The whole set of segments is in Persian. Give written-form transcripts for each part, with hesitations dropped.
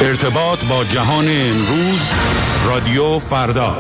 ارتباط با جهان امروز، رادیو فردا.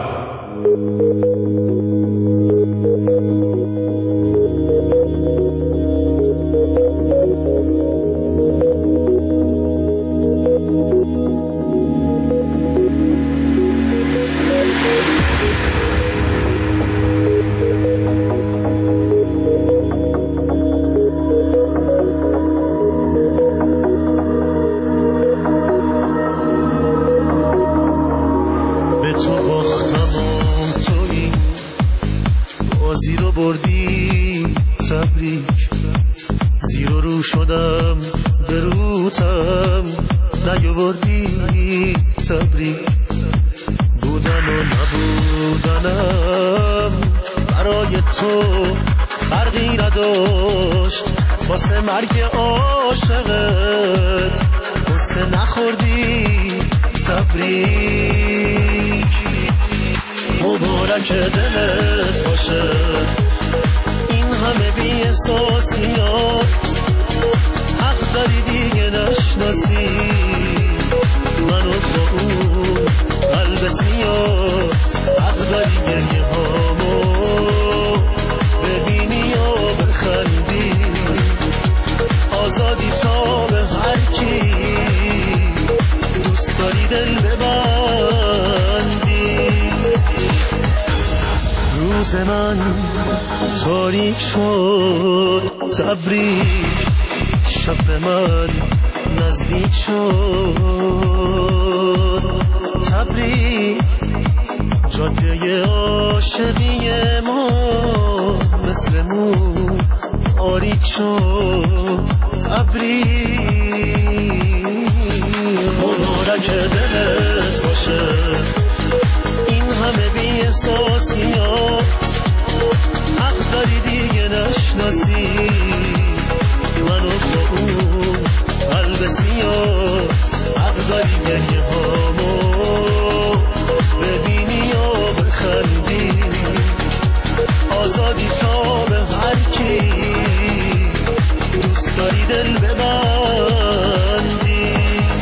تاریک شد تبریک، شب من نزدیک شد تبریک، جاده عاشقی ما مثل مو تاریک شد تبریک. مبارک دلت باشه این همه بی احساسی ها، حق داری دیگه نشناسی منو با اون قلب سیاه، حق داری گریه هامو ببینی یا بخندی، آزادی تا به هر کی دوست داری دل ببندی.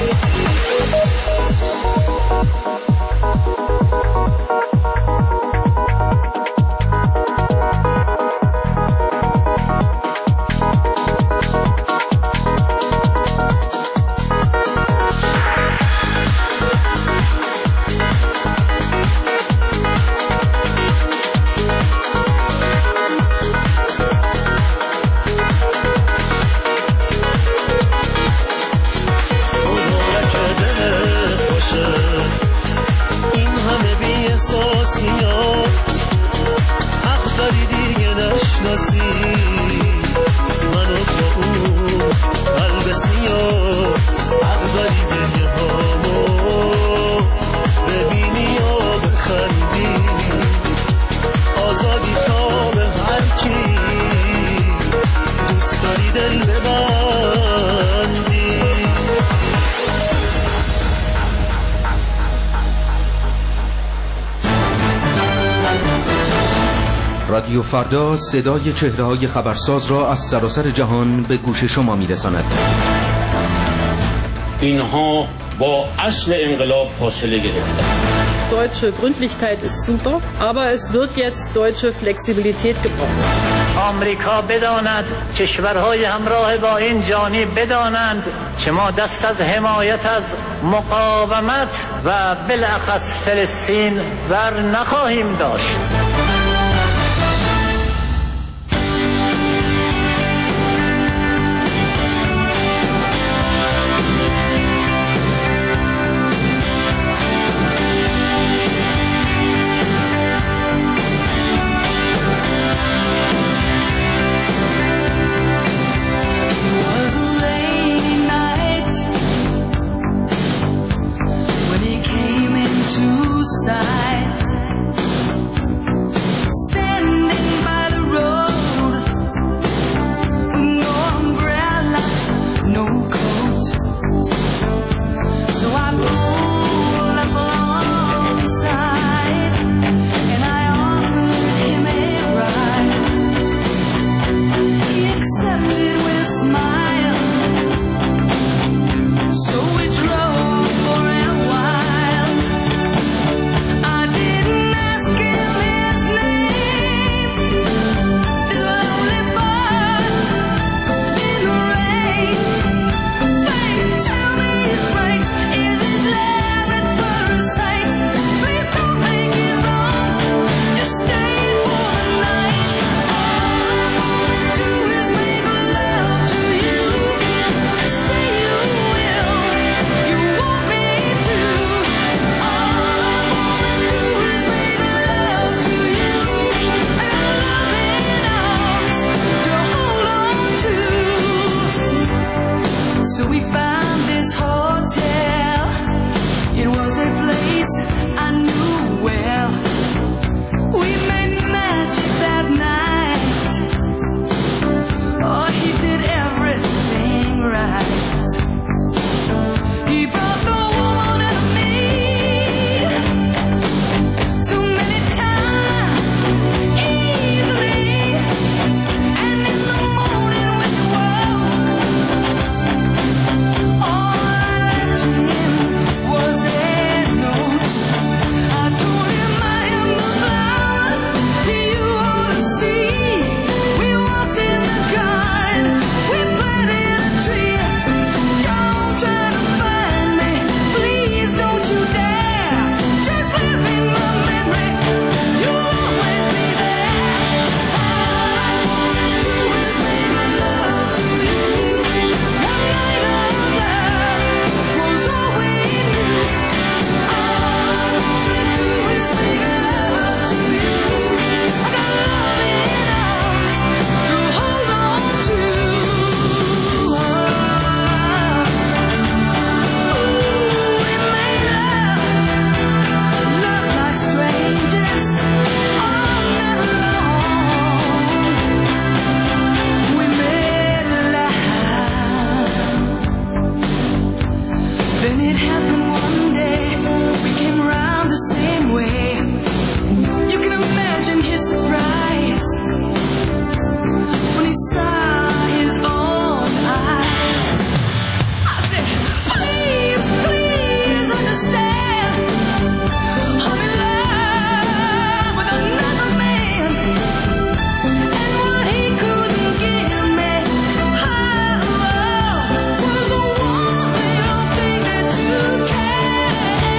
رادیو فردا صدای چهره‌های خبرساز را از سراسر جهان به گوش شما می‌رساند. اینها با اصل انقلاب فاصله گرفتند. Deutsche Gründlichkeit ist super, aber es wird jetzt deutsche Flexibilität gebraucht. آمریکا بداند، کشورهای همراه با این جانب بدانند که ما دست از حمایت از مقاومت و بالاخص فلسطین بر نخواهیم داشت. happened one day. We came around the same way. You can imagine his surprise when he saw his own eyes. I said, please, please understand, I'm in love with another man, and what he couldn't give me, was the one little thing that you can.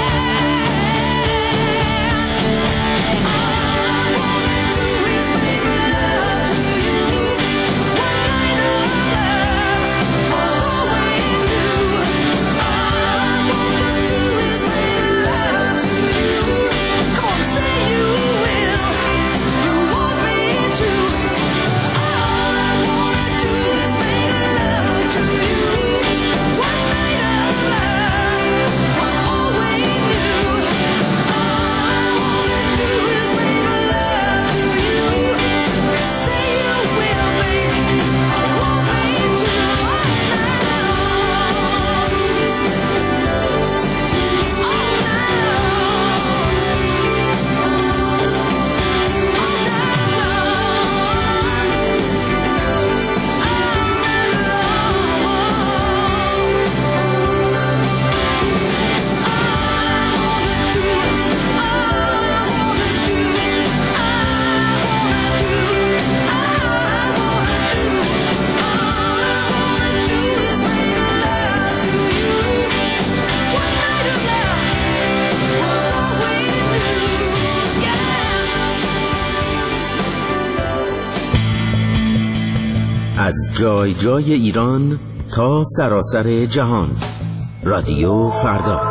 از جای جای ایران تا سراسر جهان، رادیو فردا.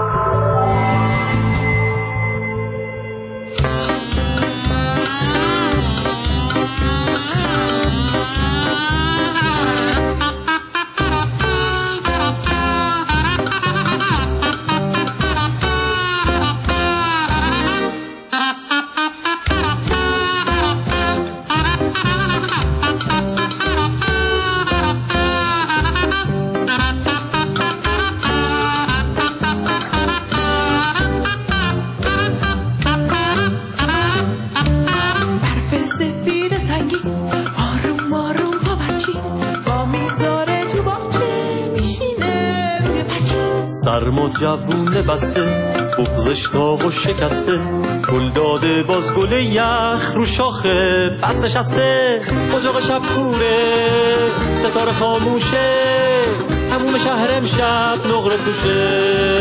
سرما جوونه بسته، بغزش داغ و شکسته، گل داده باز گل یخ رو شاخه بس نشسته. اجاق شب کوره، ستاره خاموشه، هموم شهر امشب نقره پوشه.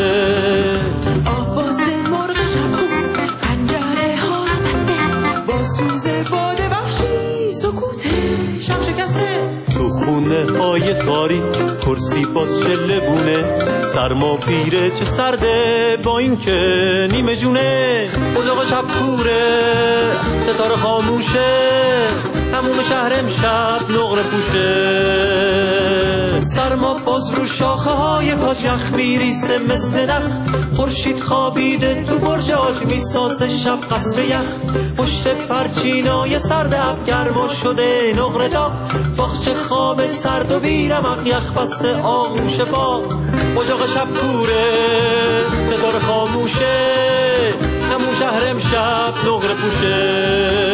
آواز مرغ شب خون، پنجره ها بسته، با سوز باد وحشی سکوت شب شکسته. تو خونه های تاریک کرسی باز چله بونه، سرما پیره چه سرده با این که نیمه جونه. اجاق شب کوره، ستاره خاموشه، هموم شهر امشب نقره پوشه. سرما باز رو شاخه های کاج یخ میریسه مثل نخ، خورشید خوابیده تو برج آج میسازه شب قصر یخ. پشت پرچینای سرد اب گرما شده نقره داغ، باغچه خواب سرد و بیرمق یخ بسته آغوش باغ. اجاق شب کوره، ستاره خاموشه، همون شهر امشب نقره پوشه.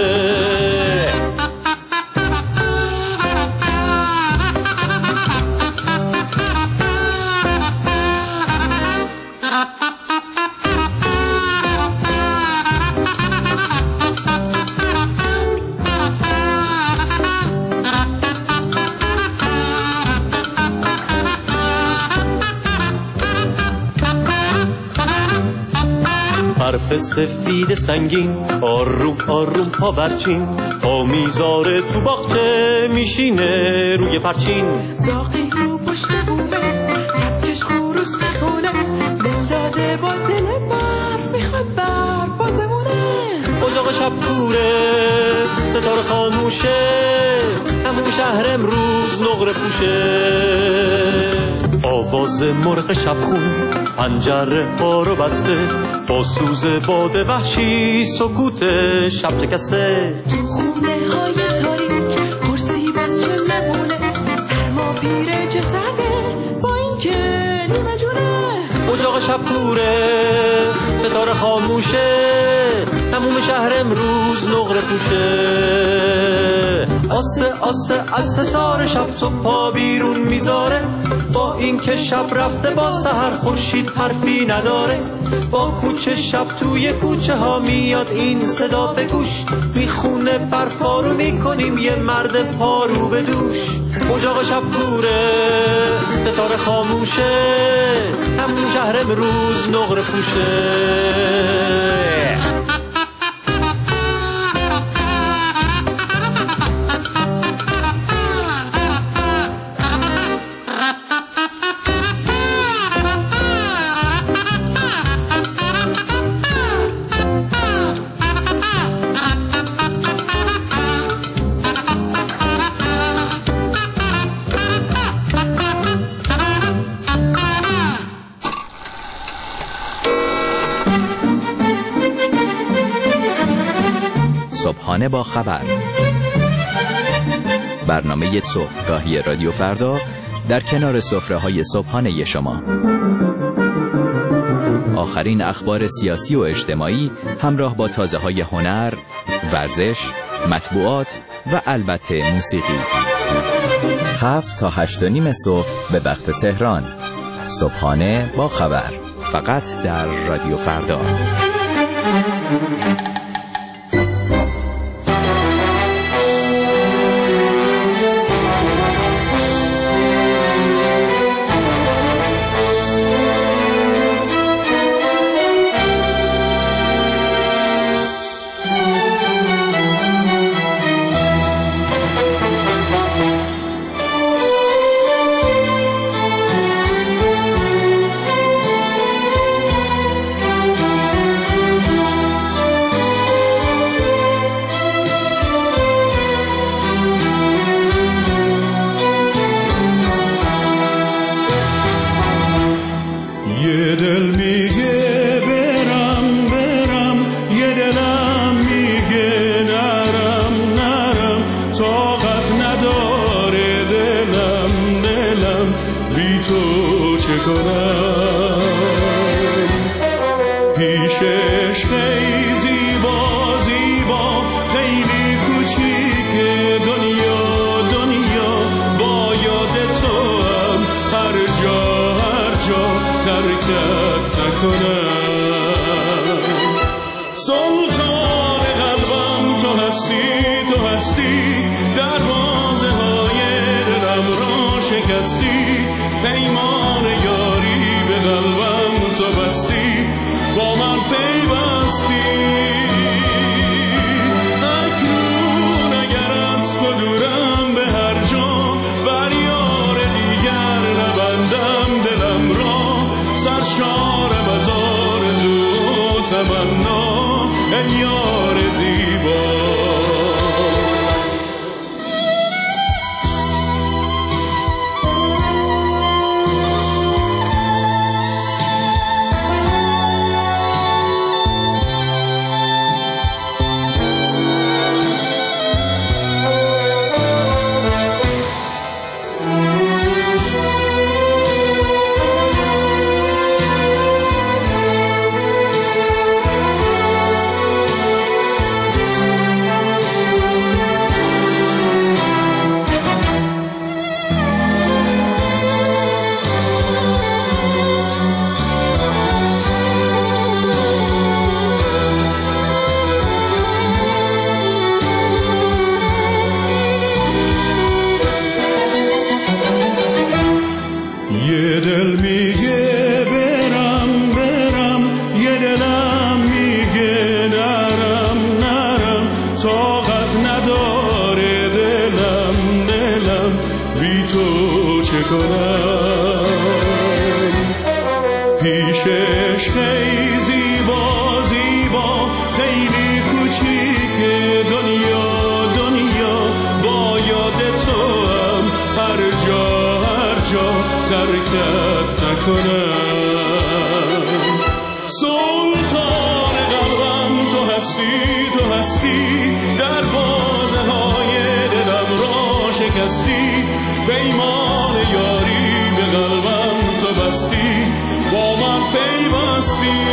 حرف سفید سنگین، آروم آروم پا برچین، آمیزاره تو باغچه میشینه روی پرچین. زاقی رو پشت بومه، کپکش خروس میخونه، دل داده با دل برف میخواد برف باز بمونه. اجاق شب کوره، ستاره خاموشه، همون شهر امروز نقره پوشه. آواز مرغ شبخون، پنجره ها رو بسته، با سوز باد وحشی سکوت شب شکسته. تو خونه های تاریک کرسی باز چله بونه، سرما پیره چه سرده با این که نیمه جونه. اجاق شب کوره ستاره خاموشه تموم شهر امروز نقره پوشه آسه آسه از حصار شب صبح پا بیرون میذاره با این که شب رفته با سحر خورشید حرفی نداره با کوچه شب توی کوچه ها میاد این صدا به گوش میخونه برفا رو میکنیم یه مرد پارو به دوش اجاق شب کوره ستاره خاموشه همون شهر امروز نقره پوشه صبحانه با خبر، برنامه صبحگاهی رادیو فردا در کنار سفره‌های صبحانه شما. آخرین اخبار سیاسی و اجتماعی همراه با تازه‌های هنر، ورزش، مطبوعات و البته موسیقی. 7 تا 8:30 صبح به وقت تهران. صبحانه با خبر، فقط در رادیو فردا. پیمان یاری به قلبم تو بستی با من پیوستی اکنون اگر از تو دورم به هر جا بر یار دیگر نبندم دلم را سرشارم از آرزو و تمنا ای یار زیبا پیشش خیلی زیبا زیبا خیلی کوچیک دنیا دنیا با یاد تو هم هر جا ترکت نکنم سلطان قلبم تو هستی در بازه های دلم را شکستی پیمان یاری به قلبم تو بستی با من پیوستی.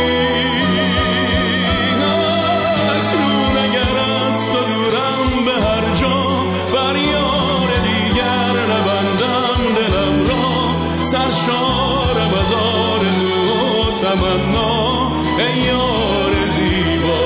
اکنون اگر از تو دورم به هر جا، بر یار دیگر نبندم دلم را، سرشارم از آرزو و تمنا ای یار زیبا.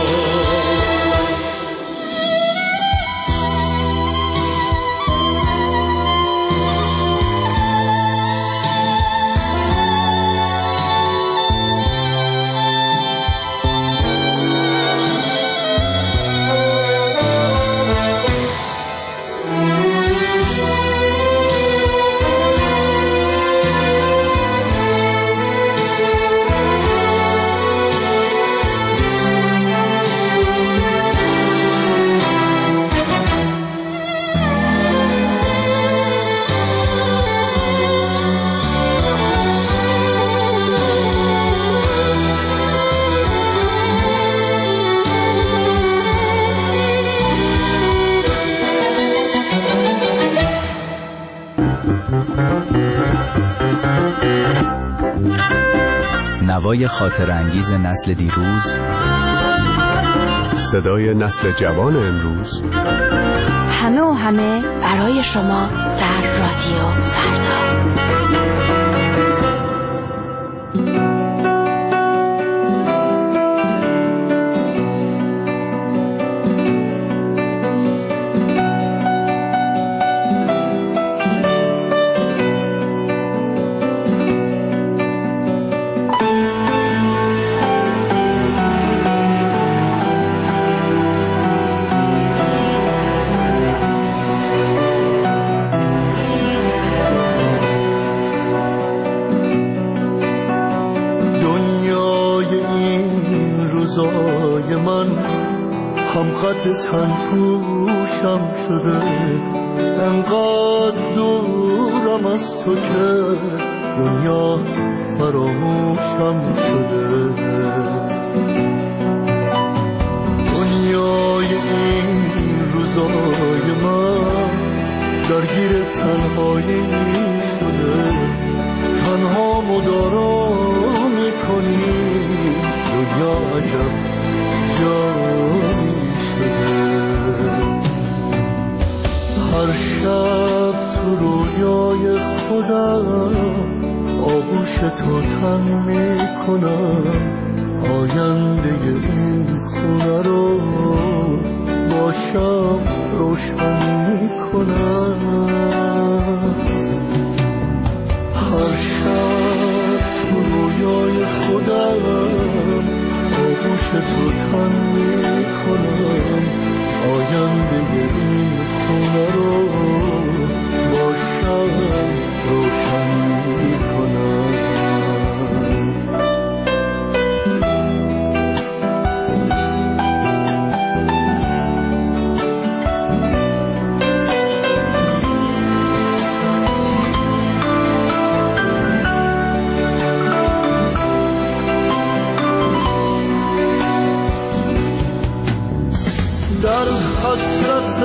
نوای خاطر انگیز نسل دیروز، صدای نسل جوان امروز، همه و همه برای شما در رادیو فردا. تنهوشم شده، انقدر دورم از تو که دنیا فراموشم شده. دنیای این روزای من درگیر تنهایی شده، تنها مدارا میکنی دنیا عجب جایی شده. هر شب تو رویای خودم آغوش تو تن میکنم، آینده این خونه رو باشم روشن میکنم. هر شب تو رویای خودم آغوش تو تن میکنم، آینده این خونه رو باشم روشن میکنم. در حسرت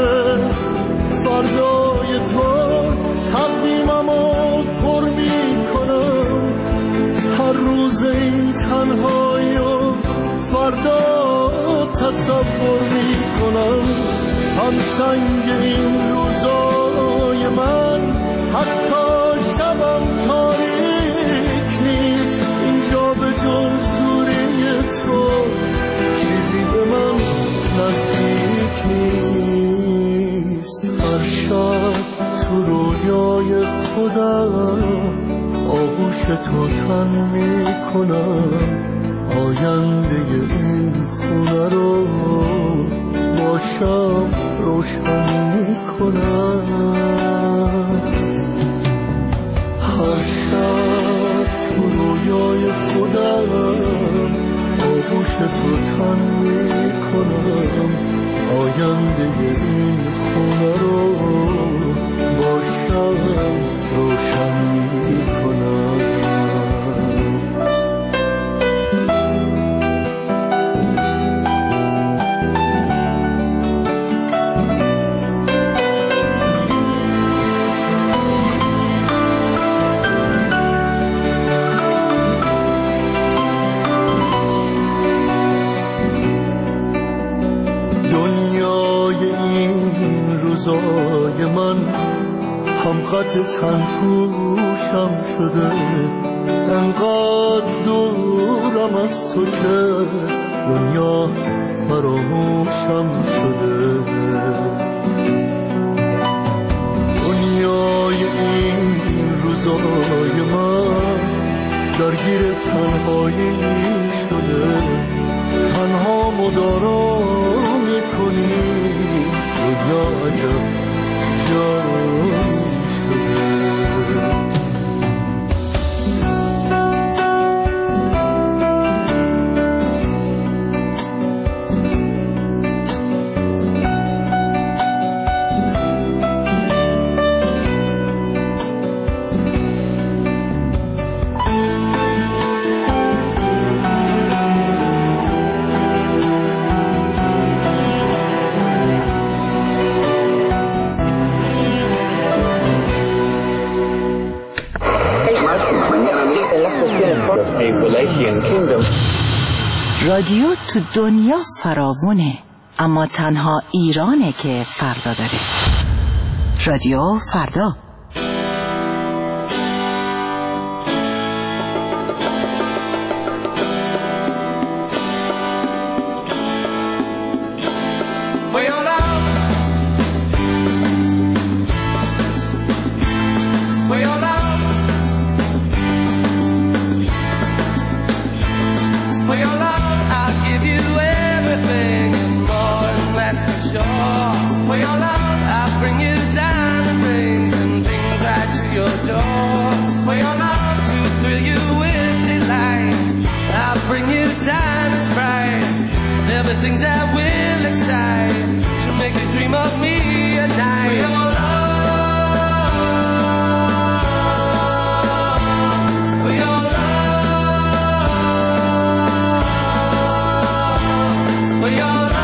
فردای تو تقویممو پر میکنم، هر روز این تنهایی و فردا تصور میکنم. هم سنگ این روزای من حتی شبم تاریک نیست، اینجا به جز دوری تو چیزی به من نزدیک نیست. هر شب تو رویای خودم آغوش تو تن میکنم، آینده این خونه رو باشم روشن میکنم. هر شب تو رویای خودم آغوش تو تن میکنم، آینده این خونه رو باشم روشن میکنم. عهد تن پوشم شده، انقدر دورم از تو که دنیا فراموشم شده. دنیای این روزای من درگیر تنهایی شده، تنها مدارا میکنی، دنیا عجب جایی شده. رادیو تو دنیا فراوونه، اما تنها ایرانه که فردا داره. رادیو فردا. Things that will excite to make you dream of me at night. For your love, for your love, for your love.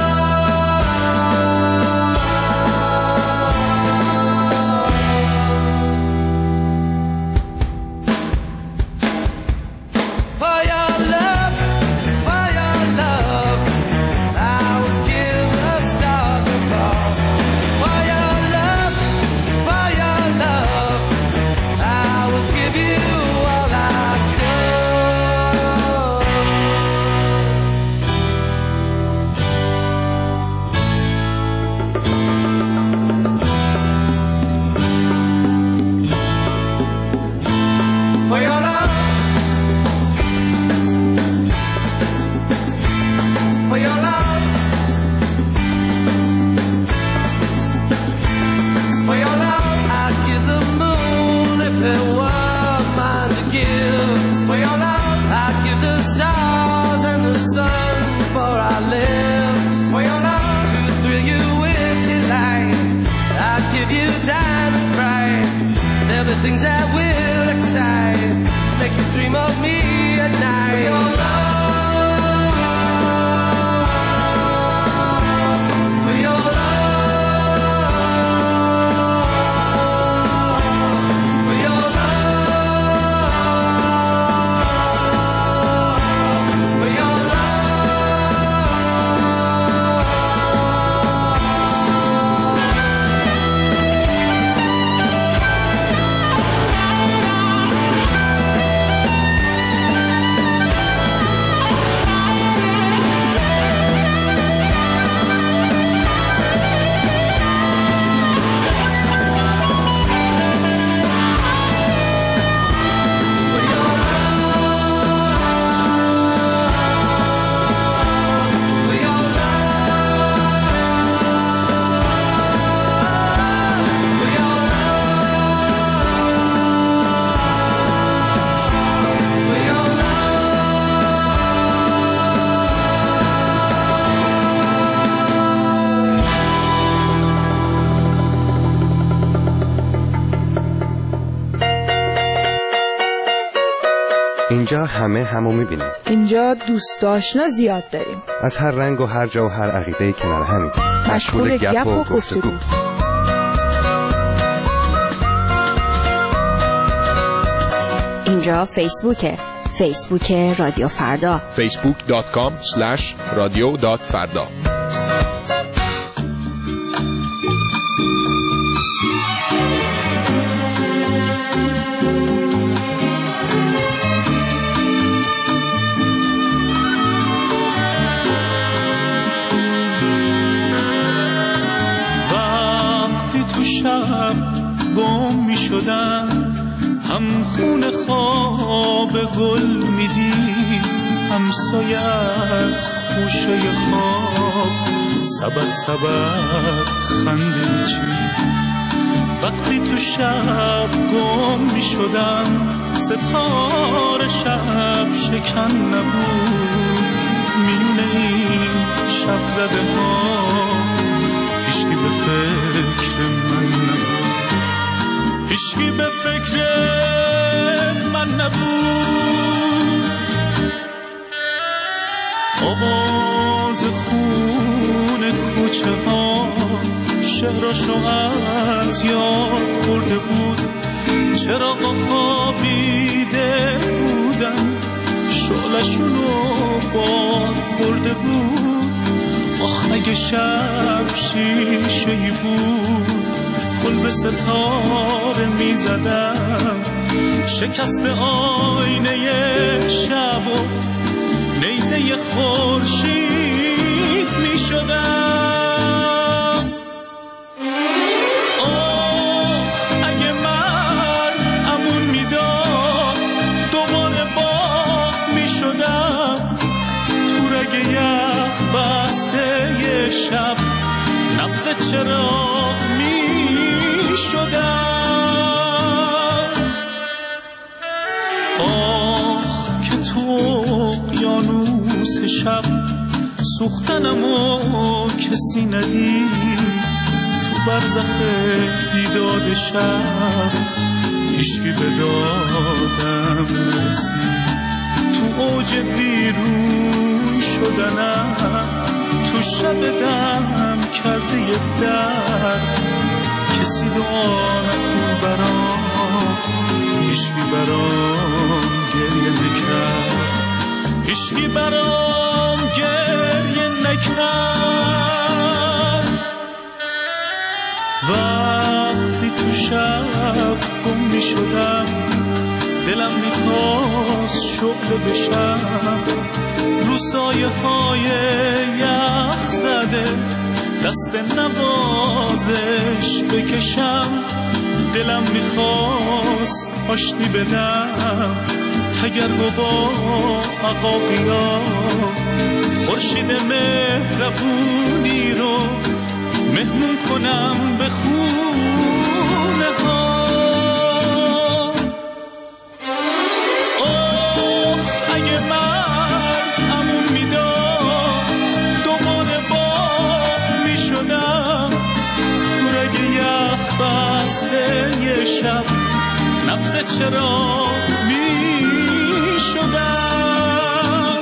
Things that will excite, make you dream of me at night. For your love, for your love, for your love, for your اینجا همه همو میبینیم. اینجا دوست آشنا زیاد داریم. از هر رنگ و هر جا و هر عقیده کنار همین. مشغول گپ و گفتگو. اینجا فیسبوکه. فیسبوک رادیو فردا. facebook.com/radio.farda. شدن، هم خون خواب گل میدیم، هم سایه از خوشه خواب، سبب خنده چی. وقتی تو شب گم می شدم، ستاره شب شکن نبود، میونه این شب زده ها هیچکی به فکر من نبود، هیچکی به فکر من نبود. آواز خون کوچه ها شهرشو از یاد برده بود، چراغا خوابیده بودن، شعله‌شونو باد برده بود. آخ اگه شب شیشه‌ای بود، گل به ستاره میزدم، شکست آینه شب و نیزه خورشید میشدم. شب نبض چراغ می شدم. آخ که تو اقیانوس شب سوختنمو کسی ندید، تو برزخ بیداد شب هیچکی به دادم نرسید، تو اوج بیرون شدنم، تو شب دم کرده یک درد، کسی دعا نکن برام، هیچکی برام گریه نکرد، هیچکی برام گریه نکرد. وقتی تو شب گم می شدم، دلم میخواست شعله بشم، رو سایه های یخ زده دست نوازش بکشم. دلم میخواست آشتی بدم تگرگ و با عقاقیا، خورشید مهربونی رو مهمون کنم به خونه ها. نبض چراغ می شدم.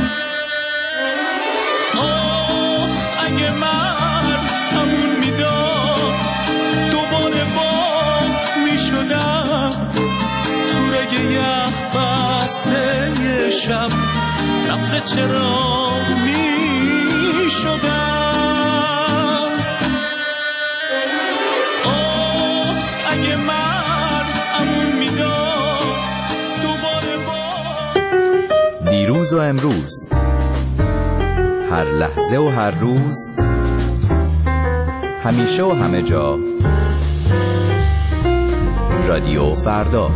آه اگه من همون میداد دوباره باد می شدم، تو رگ یخ بسته یه شب نبض چراغ می شدم. آه اگه من دیروز و امروز، هر لحظه و هر روز، همیشه و همه جا، رادیو فردا.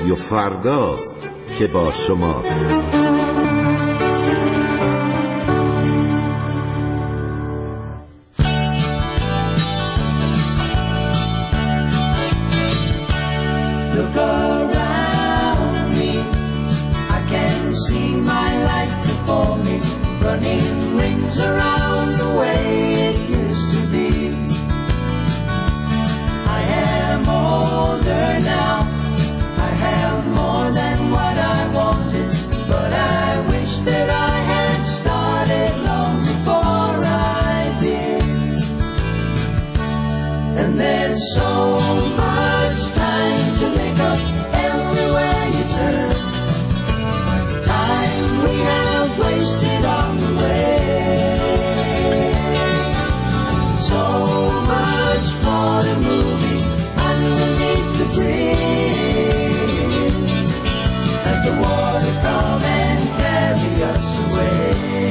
رادیو فرداست که با شماست. Look around me, I can see my life before me, running rings around the way it used to be. I am older now, I have more than what I wanted, but I wish that I had started long before I did. And there's so much time to make up everywhere you turn, time we have wasted on the way. So much more to moving underneath the bridge. Let the water come and carry us away.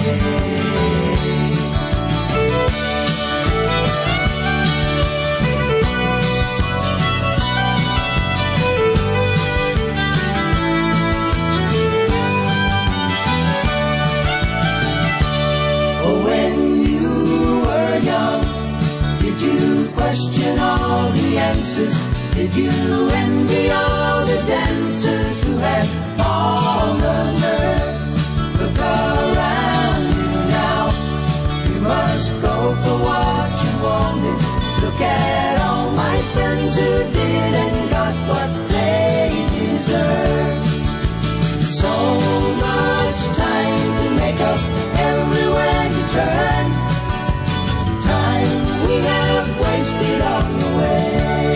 Question all the answers. Did you envy all the dancers who had all the nerve? Look around you now, you must go for what you wanted. Look at all my friends who did and got what they deserve. So much time to make up everywhere you turn, time we have wasted on the way.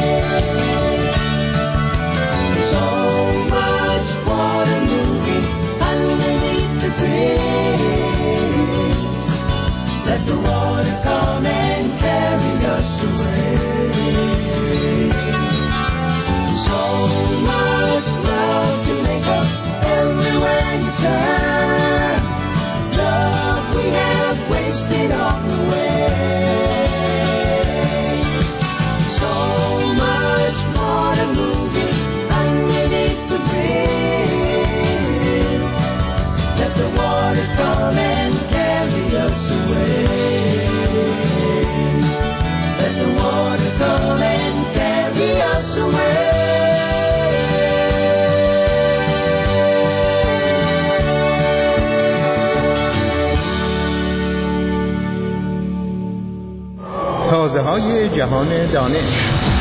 So much water moving underneath the bridge. Let the water come and carry us away. So much love to make up everywhere you turn, love we have wasted on the way. Moving underneath the bridge. Let the water come and carry us away. Let the water come and carry us away. تازه‌های جهان دانش.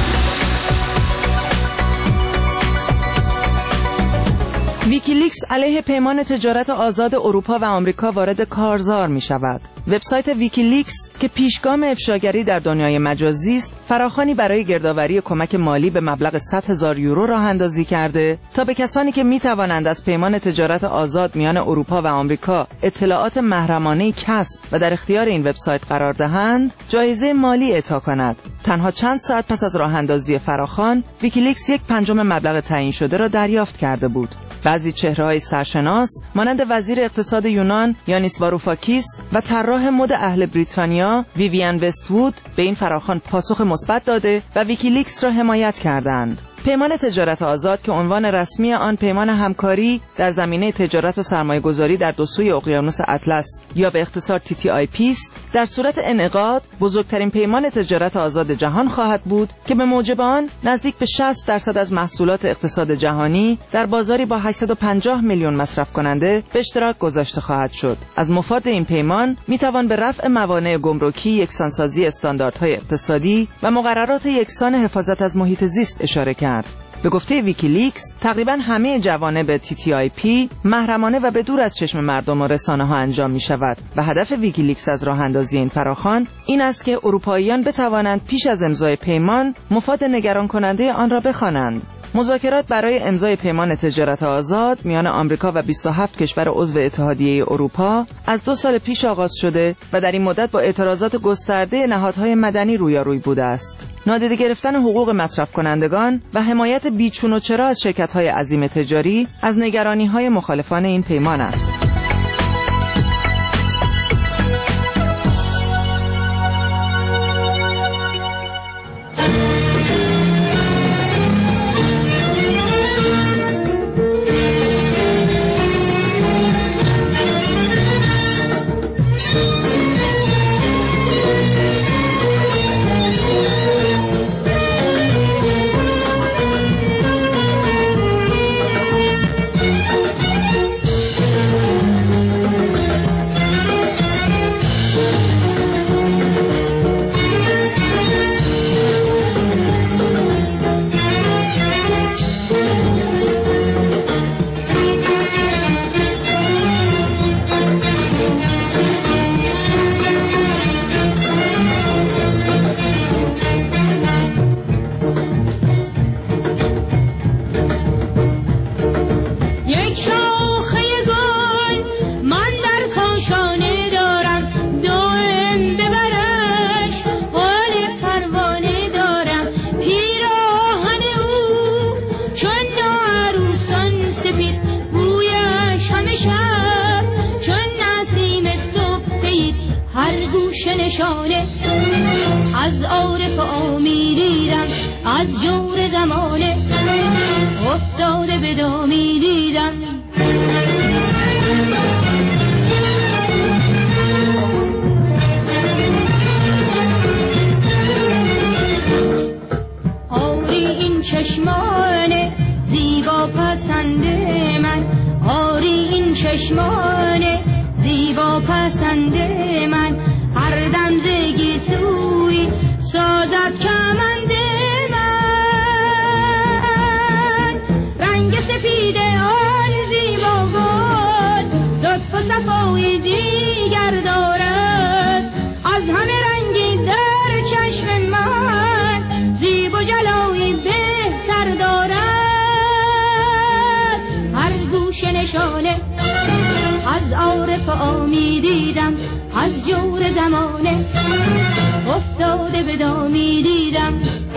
ویکیلیکس علیه پیمان تجارت آزاد اروپا و آمریکا وارد کارزار می شود. وبسایت ویکیلیکس که پیشگام افشاگری در دنیای مجازی است، فراخوانی برای گردآوری کمک مالی به مبلغ 100,000 یورو راه اندازی کرده تا به کسانی که می توانند از پیمان تجارت آزاد میان اروپا و آمریکا اطلاعات محرمانه کسب و در اختیار این وبسایت قرار دهند، جایزه مالی اعطا کند. تنها چند ساعت پس از راه اندازی فراخوان، ویکیلیکس 1/5 مبلغ تعیین شده را دریافت کرده بود. بعضی چهره‌های سرشناس مانند وزیر اقتصاد یونان یانیس واروفاکیس و طراح مد اهل بریتانیا ویویان وست‌وود به این فراخوان پاسخ مثبت داده و ویکیلیکس را حمایت کردند. پیمان تجارت آزاد که عنوان رسمی آن پیمان همکاری در زمینه تجارت و سرمایه‌گذاری در دو سوی اقیانوس اطلس یا به اختصار TTIP است، در صورت انعقاد بزرگترین پیمان تجارت آزاد جهان خواهد بود که به موجب آن نزدیک به 60% از محصولات اقتصاد جهانی در بازاری با 850 میلیون مصرف کننده به اشتراک گذاشته خواهد شد. از مفاد این پیمان میتوان به رفع موانع گمرکی، یکسانسازی استانداردهای اقتصادی و مقررات یکسان حفاظت از محیط زیست اشاره کرد. به گفته ویکیلیکس، تقریبا همه جوانب TTIP محرمانه و به دور از چشم مردم و رسانه ها انجام می شود و هدف ویکیلیکس از راه اندازی این فراخوان این است که اروپاییان بتوانند پیش از امضای پیمان مفاد نگران کننده آن را بخوانند. مذاکرات برای امضای پیمان تجارت آزاد میان آمریکا و 27 کشور عضو اتحادیه اروپا از 2 سال پیش آغاز شده و در این مدت با اعتراضات گسترده نهادهای مدنی رویاروی بوده است. نادیده گرفتن حقوق مصرف کنندگان و حمایت بیچون و چرا از شرکت‌های عظیم تجاری از نگرانی‌های مخالفان این پیمان است. گوش نشانه از عارف امیدیدم، از جور زمانه افتاده به دامی دیدم. آری این چشمان زیبا پسند من، آری این چشمان زیبا پسند من، هر دم زگی سوی سازد کمند من. رنگ سپید آن زیبا گل لطف و صفای دیگر دارد، از همه رنگی در چشم من زیب و جلایی بهتر دارد. هر گوش نشانه از عارف آمی دیدم، از جور زمانه افتاده به دامی دیدم.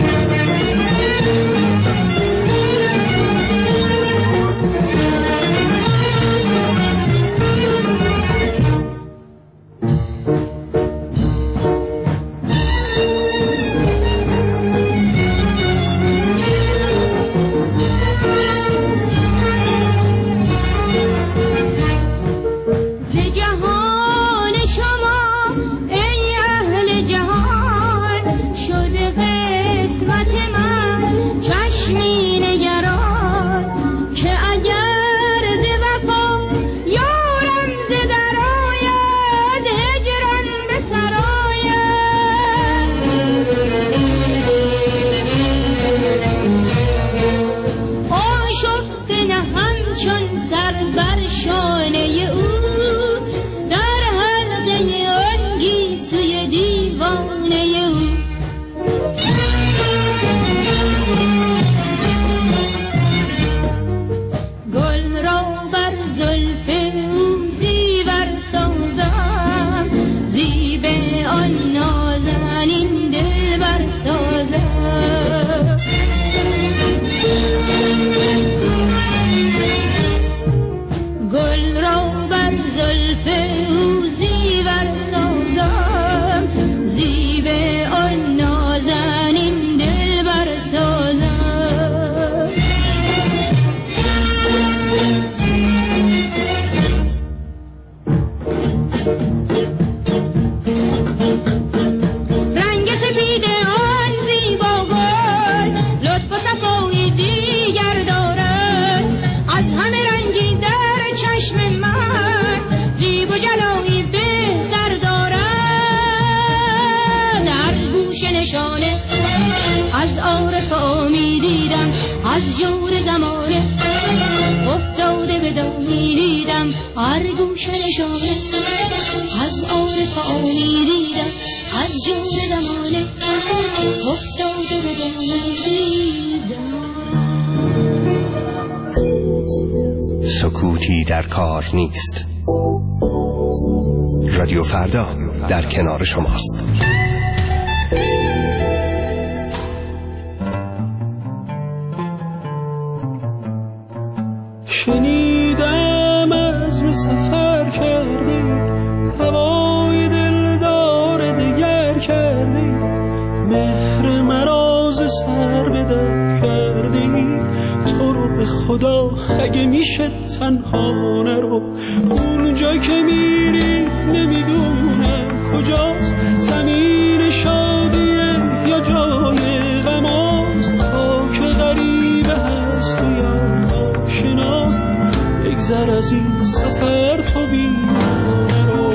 از عارف آمی دیدم، از جور زمانه افتاده به دامی دیدم. هر گوشه نشانه از عارف آمی دیدم، از جور زمانه افتاده به دامی دیدم. سکوتی در کار نیست. رادیو فردا در کنار شماست. شنیدم عزم سفر کردی، هوای دلدار دگر کردی، مهر مراز سر به در کردی. تو رو به خدا اگه میشه تنها نرو، اونجا که میری نمیدونم کجاست، زمین شادیه یا جای غماست، خاک غریبه هست و یا آشناست. بگذر از این سفر تو بیمانه رو.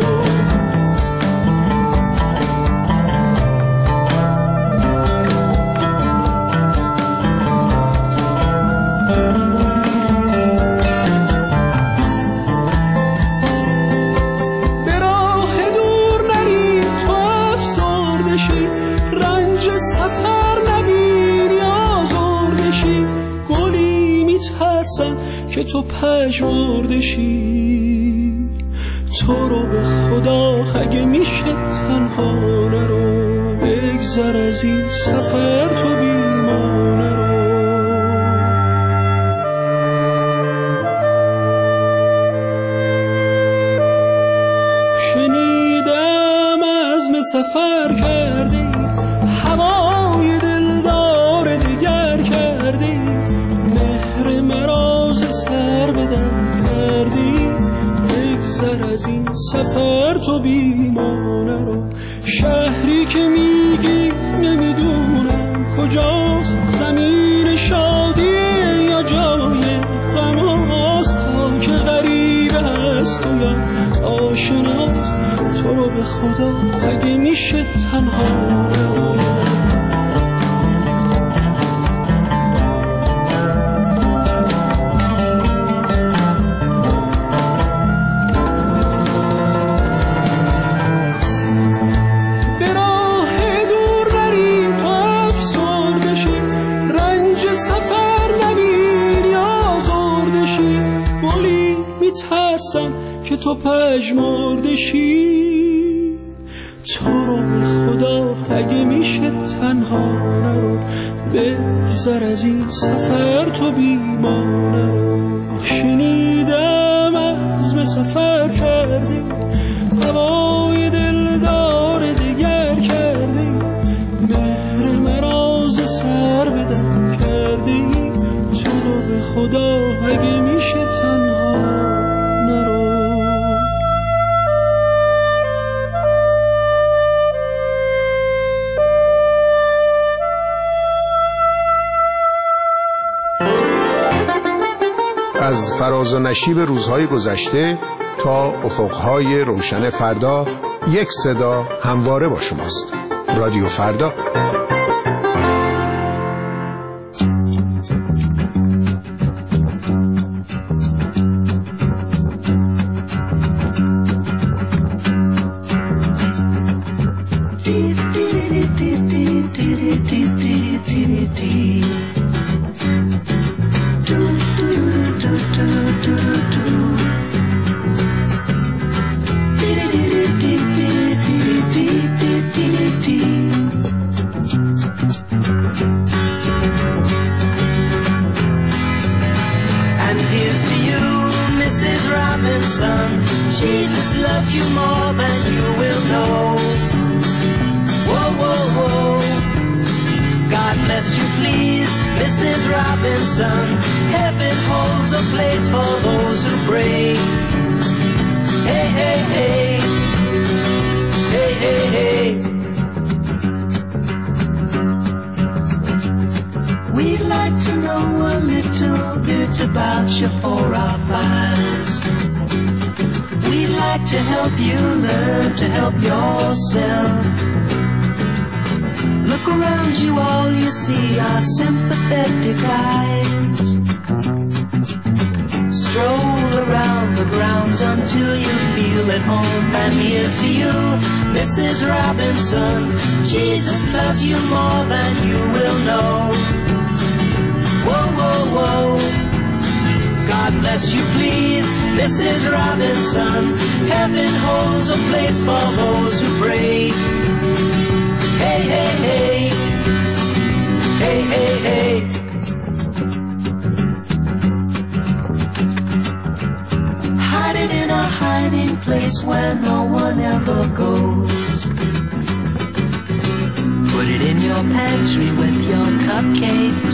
که تو پژمرده شی، تو رو به خدا اگه میشه تنها نرو. بگذر از این سفر تو بیمانه رو. شنیدم عزم سفر کردی، هوای دلدار دیگر کردی، مهر مراز سر بدم کردی. بگذر از این سفر تو بیمانه رو، شهری که میگی نمیدونم کجاست، زمین شادیه یا جای غماست، تا که غریب هست و یا آشناست. تو رو به خدا اگه میشه تنها که تو پژمرده شی. تو رو به خدا اگه میشه تنها نرو، بگذر از این سفر تو بیمانه رو. شنیدم عزم سفر کردی، هوای دلدار دیگر کردی، مهر مراز سر بدم کردی. تو رو به خدا اگه میشه تنها از فراز و نشیب روزهای گذشته تا افقهای روشن فردا، یک صدا همواره با شماست. رادیو فردا. Until you feel at home. And here's to you, Mrs. Robinson. Jesus loves you more than you will know. Whoa, whoa, whoa. God bless you, please, Mrs. Robinson. Heaven holds a place for those who pray. Hey, hey, hey. Hey, hey, hey. In a hiding place where no one ever goes. Put it in your pantry with your cupcakes.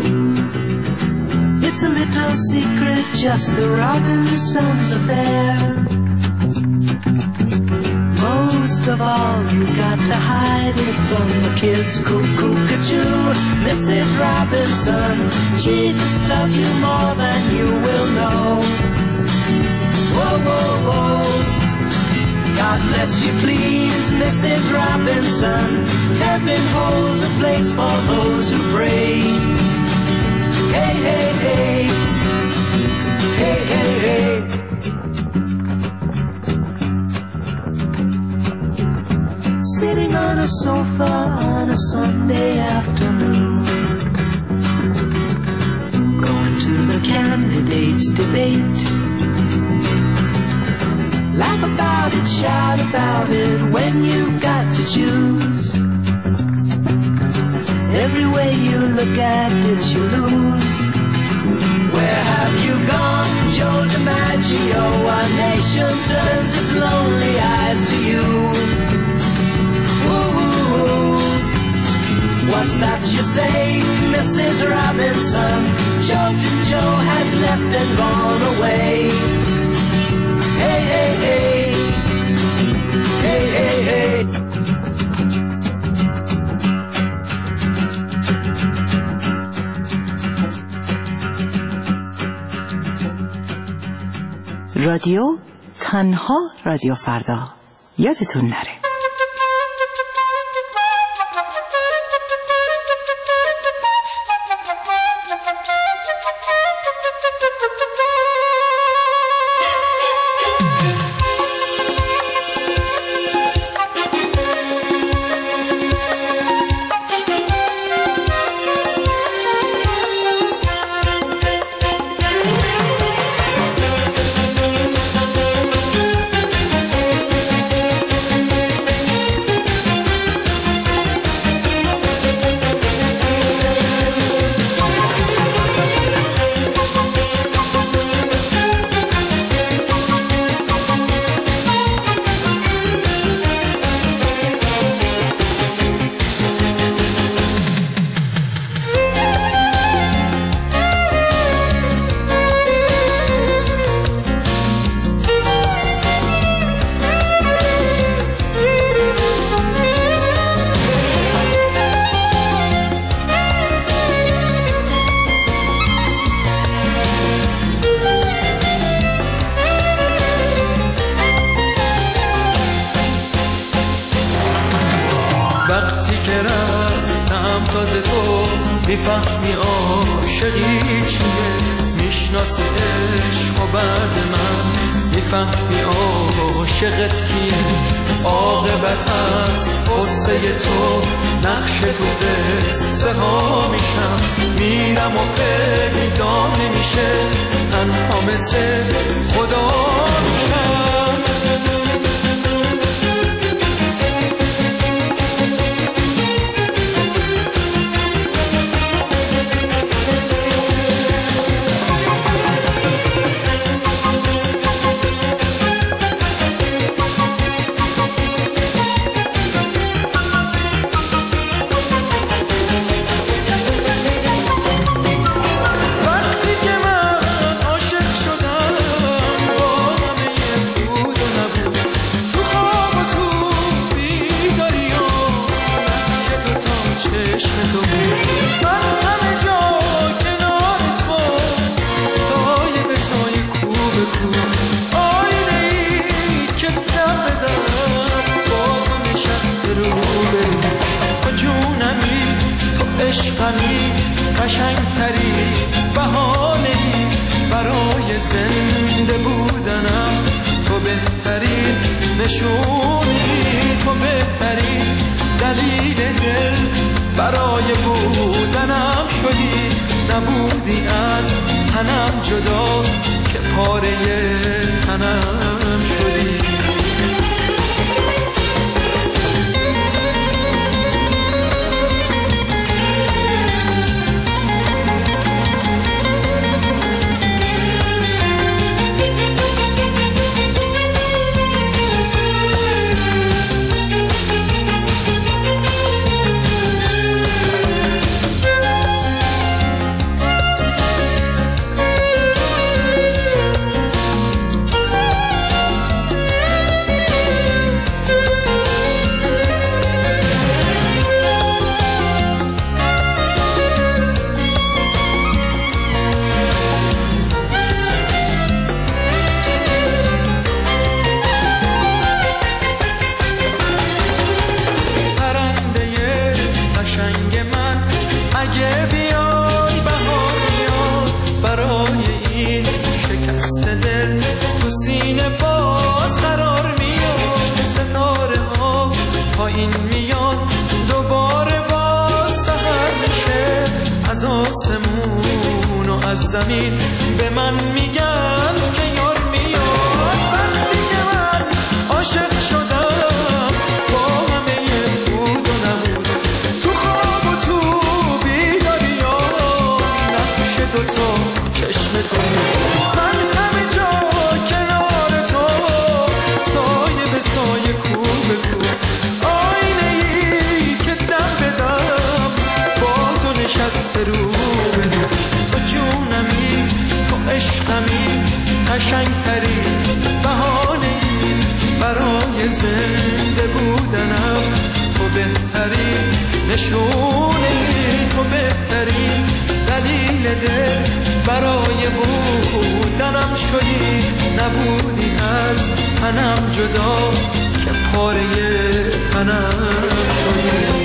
It's a little secret, just the Robinsons affair. Most of all, you got to hide it from the kids. Cuckoo-ca-choo, Mrs. Robinson. Jesus loves you more than you will know. Whoa, whoa, whoa. God bless you, please, Mrs. Robinson. Heaven holds a place for those who pray. Hey, hey, hey. Hey, hey, hey. Sitting on a sofa on a Sunday afternoon, going to the candidates' debate. Laugh about it, shout about it when you've got to choose. Every way you look at it, you lose. Where have you gone, Joe DiMaggio? Our nation turns its lonely eyes to you. morning sun. Joltin' Joe has left and gone away. Hey, hey, hey. Hey, hey, hey. رادیو تنها رادیو فردا، یادتون نره. میفهمی عاشقی چیه، میشناسی عشق و بعد من میفهمی عاشقت کیه. عاقبت از قصه تو نقش تو قصه ها میشم، میرم و پیدا نمیشه، تنها مثل خدا میشم. عشقمی قشنگتری بهانه‌ای برای زنده بودنم، تو بهترین نشونی، تو بهترین دلیل دل برای بودنم شدی. نبودی از تنم جدا که پاره تنم شدی. زمین به من میگن که یار میاد. وقتی که من عاشق شدم با همه بود و نبود، تو خواب و تو بیداری ها نقش دوتا چشم تو، من همه جا کنار تو، سایه به سایه کو به کو، آینه ای که دم به دم با تو نشسته رو به رو. نشونه تو بهترین دلیل دل برای بودنم شدی، نبودی از تنم جدا که پاره تنم شدی.